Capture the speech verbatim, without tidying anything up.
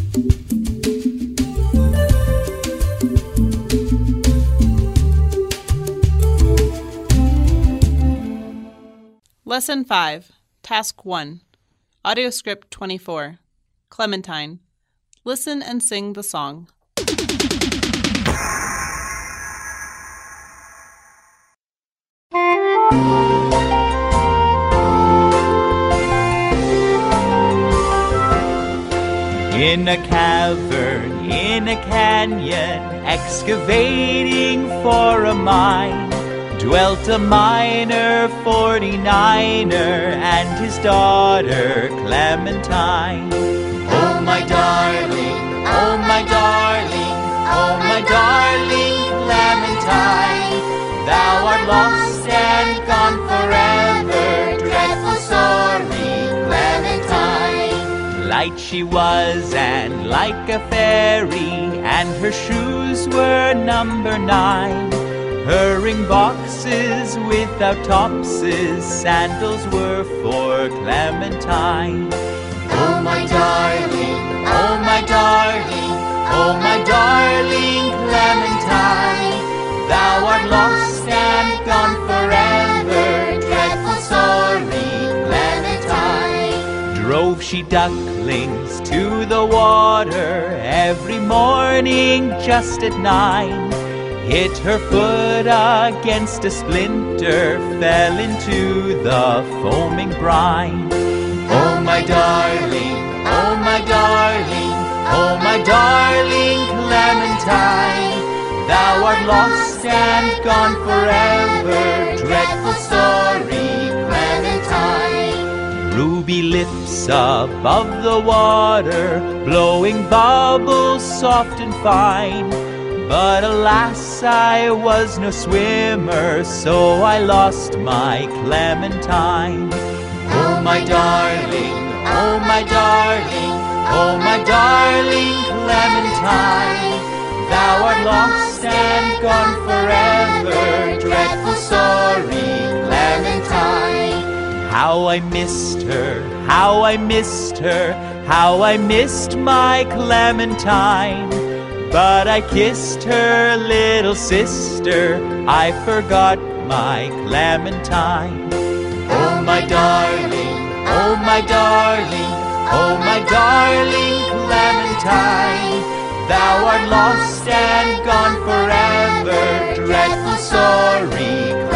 Lesson five, Task one, Audio Script twenty-four, Clementine. Listen and sing the song. In a cavern, in a canyon, excavating for a mine, dwelt a miner, forty-niner, and his daughter Clementine. Oh my darling, oh my darling, oh my darling Clementine, thou art lost and gone forever, dreadful sorry Clementine. Light she was and like a fairy, and her shoes were number nine. Her ring boxes without topses, sandals were for Clementine. Oh my darling, oh my darling, oh my darling Clementine, thou art lost and gone forever, dreadful sorry Clementine. Drove she ducklings to the water every morning just at nine. Hit her foot against a splinter, fell into the foaming brine. Oh my darling, oh my darling, oh my darling Clementine, thou art lost and gone forever, dreadful sorry Clementine. Ruby lips above the water, blowing bubbles soft and fine. But alas, I was no swimmer, so I lost my Clementine. Oh my darling, oh my darling, oh my darling Clementine, thou art lost and gone forever, dreadful sorry Clementine. How I missed her, how I missed her, how I missed my Clementine. But I kissed her little sister, I forgot my Clementine. Oh my darling, oh my darling, oh my darling Clementine, thou art lost and gone forever, dreadful sorry